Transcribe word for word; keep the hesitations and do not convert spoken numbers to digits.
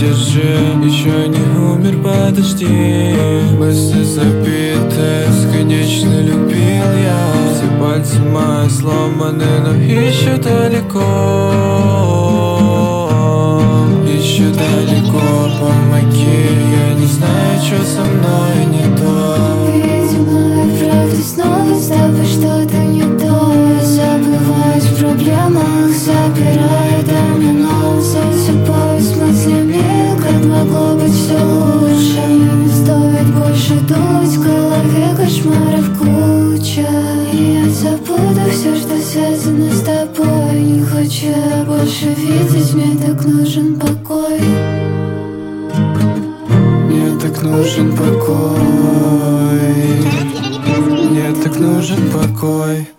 держи, еще не умер, подожди. Мысли забиты, бесконечно любил я. Все пальцы мои сломаны, но еще далеко. Еще далеко, помоги. Я не знаю, что со мной не то. Видимо, правда снова с тобой что-то не то. Я забываюсь в проблемах, забираю домино. Засыпаю с мыслями, как могло быть все лучше. Не стоит больше думать, в голове кошмаров куча. И я забуду все, что связано с тобой. Не хочу я больше видеть, мне так нужен покой. Мне так нужен покой. Мне так нужен покой.